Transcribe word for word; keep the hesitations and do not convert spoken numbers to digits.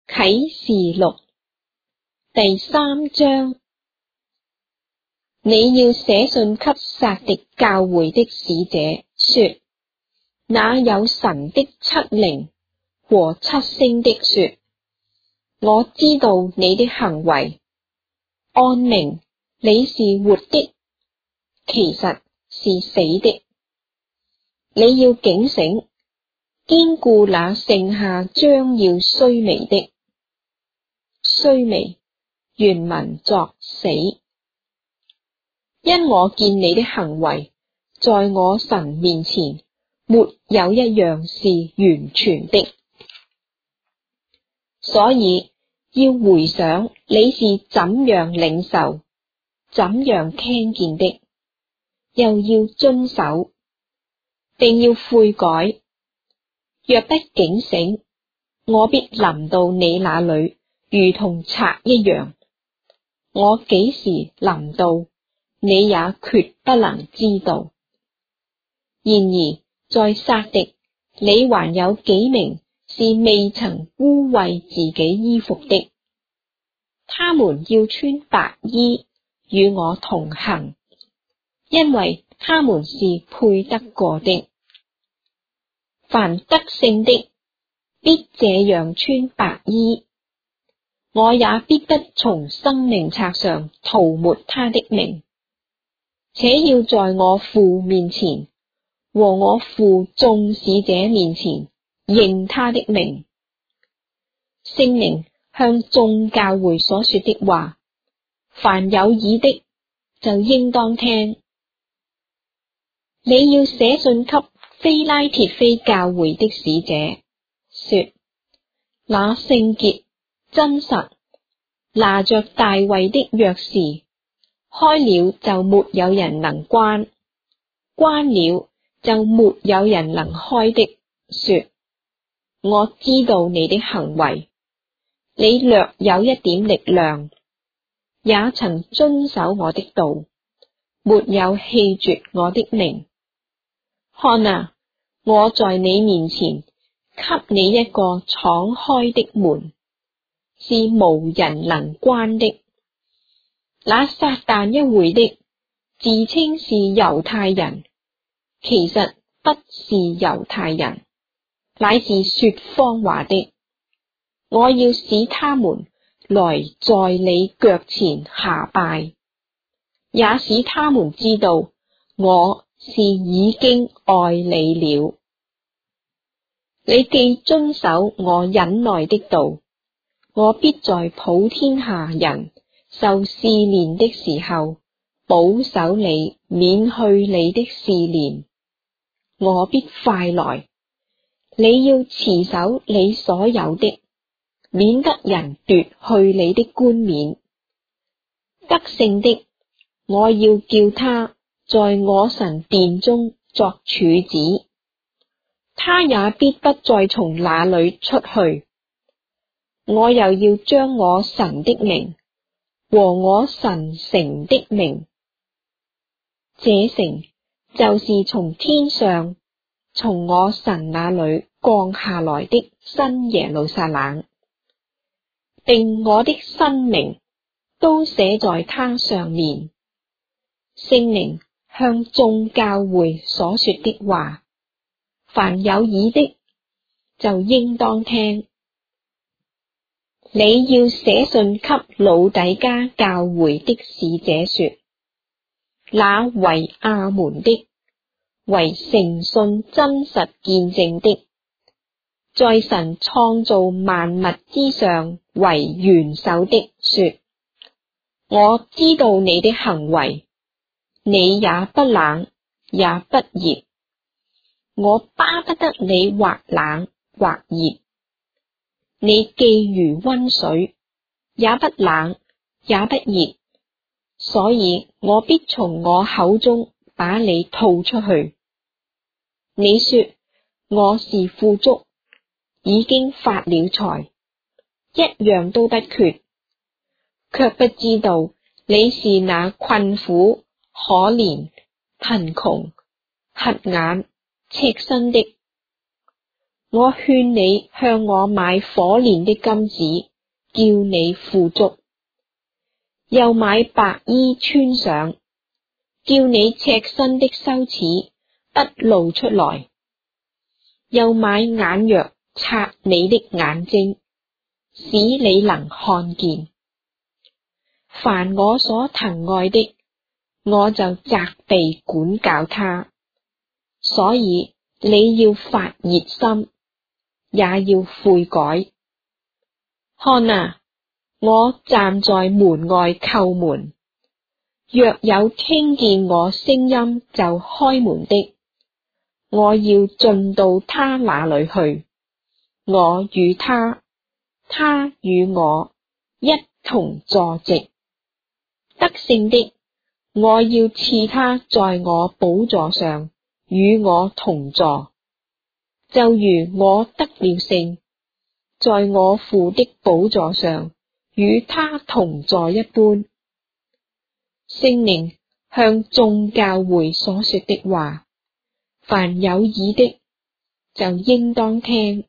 啟示錄第三章，你要寫信給撒狄教會的使者，說：那有神的七靈和七星的說，我知道你的行為，按名你是活的，其實是死的。你要警醒，堅固那剩下將要衰微的。衰微原文作死，因我見你的行為，在我神面前沒有一樣是完全的，所以要回想你是怎樣領受、怎樣聽見的，又要遵守，並要悔改。若不警醒，我必臨到你那裏，如同賊一樣。我幾時臨到，你也決不能知道。然而在撒狄，你還有幾名是未曾污穢自己衣服的，他們要穿白衣與我同行，因為他們是配得過的。凡得勝的，必這樣穿白衣。我也必不從生命冊上塗抹他的名，且要在我父面前和我父眾使者面前認他的名。聖靈向眾教會所說的話，凡有耳的就應當聽。你要寫信給非拉鐵非教會的使者，說：那聖潔真實拿着大衛的鑰匙，開了就沒有人能關，關了就沒有人能開的，說：我知道你的行為，你略有一點力量，也曾遵守我的道，沒有棄絕我的名。看啊，我在你面前給你一個敞開的門，是無人能關的。那撒但一會的，自稱是猶太人，其實不是猶太人，乃是說謊話的。我要使他們來在你腳前下拜，也使他們知道我是已經愛你了。你既遵守我忍耐的道，我必在普天下人受試煉的時候，保守你免去你的試煉。我必快來，你要持守你所有的，免得人奪去你的冠冕。得勝的，我要叫他在我神殿中作柱子，他也必不再從那裏出去。我又要將我神的名和我神城的名，這城就是從天上從我神那裏降下來的新耶路撒冷，並我的新名都寫在它上面。聖靈向眾教會所說的話，凡有耳的就應當聽。你要寫信給老底嘉教會的使者說：那為阿門的，為誠信真實見證的，在神創造萬物之上為元首的說：我知道你的行為，你也不冷也不熱，我巴不得你或冷或熱。你既如溫水，也不冷也不熱，所以我必從我口中把你吐出去。你說我是富足，已經發了財，一樣都不缺，卻不知道你是那困苦、可憐、貧窮、瞎眼、赤身的。 我勸你向我買火煉的金子，叫你富足；又買白衣穿上，叫你赤身的羞恥不露出來；又買眼藥擦你的眼睛，使你能看見。凡我所疼愛的，我就責備管教他。所以你要發熱心，也要悔改。看啊，我站在門外叩門，若有聽見我聲音就開門的，我要進到他那裏去，我與他，他與我一同坐席。得勝的，我要賜他在我寶座上與我同坐，就如我得了勝，在我父的寶座上與他同坐一般。聖靈向眾教會所說的話，凡有耳的就應當聽。